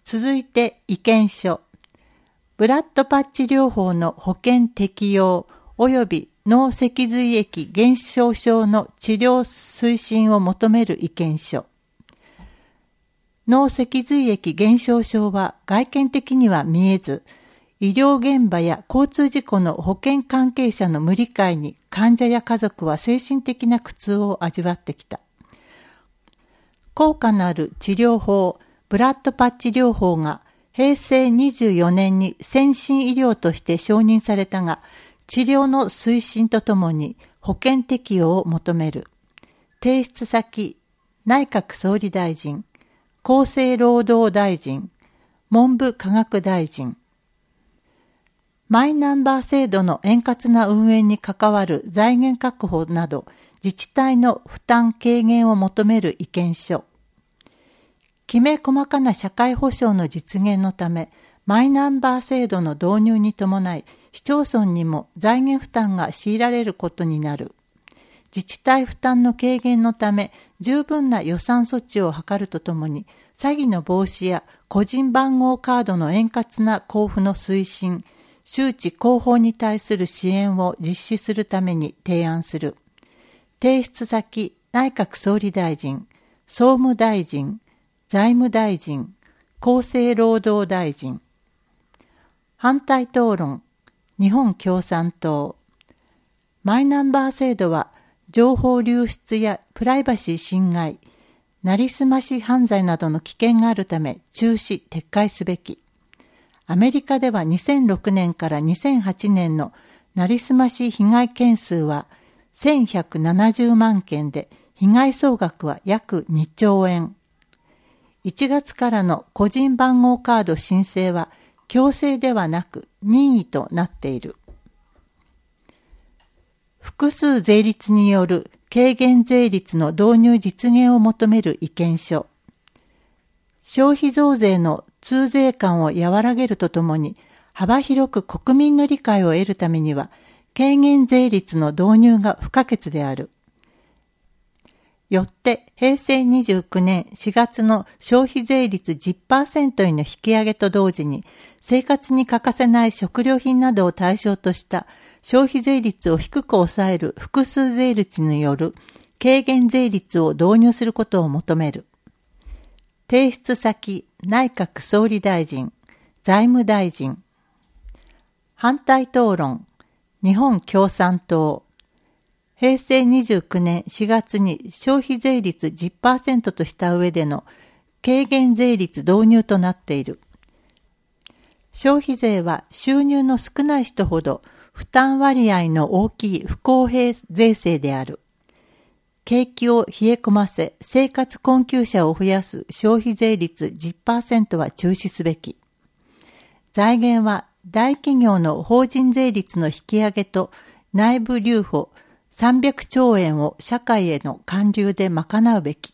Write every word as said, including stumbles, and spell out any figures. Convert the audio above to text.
続いて意見書。ブラッドパッチ療法の保険適用及び脳脊髄液減少症の治療推進を求める意見書。脳脊髄液減少症は外見的には見えず、医療現場や交通事故の保険関係者の無理解に患者や家族は精神的な苦痛を味わってきた。効果のある治療法、ブラッドパッチ療法がへいせいにじゅうよねんに先進医療として承認されたが、治療の推進とともに保険適用を求める。提出先、内閣総理大臣、厚生労働大臣、文部科学大臣。マイナンバー制度の円滑な運営に関わる財源確保など、自治体の負担軽減を求める意見書。きめ細かな社会保障の実現のため、マイナンバー制度の導入に伴い、市町村にも財源負担が強いられることになる。自治体負担の軽減のため、十分な予算措置を図るとともに、詐欺の防止や個人番号カードの円滑な交付の推進、周知広報に対する支援を実施するために提案する。提出先、内閣総理大臣、総務大臣、財務大臣、厚生労働大臣。反対討論、日本共産党。マイナンバー制度は情報流出やプライバシー侵害、なりすまし犯罪などの危険があるため中止・撤回すべき。アメリカではにせんろくねんからにせんはちねんのなりすまし被害件数はせんひゃくななじゅうまんけんで被害総額は約にちょうえん。いちがつからの個人番号カード申請は強制ではなく任意となっている。複数税率による軽減税率の導入実現を求める意見書。消費増税の痛税感を和らげるとともに幅広く国民の理解を得るためには軽減税率の導入が不可欠である。よってへいせいにじゅうきゅうねんしがつの消費税率 じゅっパーセント への引き上げと同時に生活に欠かせない食料品などを対象とした消費税率を低く抑える複数税率による軽減税率を導入することを求める。提出先、内閣総理大臣、財務大臣。反対討論、日本共産党。へいせいにじゅうきゅうねんしがつに消費税率 じゅっパーセント とした上での軽減税率導入となっている。消費税は収入の少ない人ほど負担割合の大きい不公平税制である。景気を冷え込ませ、生活困窮者を増やす消費税率 じゅっパーセント は中止すべき。財源は大企業の法人税率の引き上げと内部留保さんびゃくちょうえんを社会への還流で賄うべき。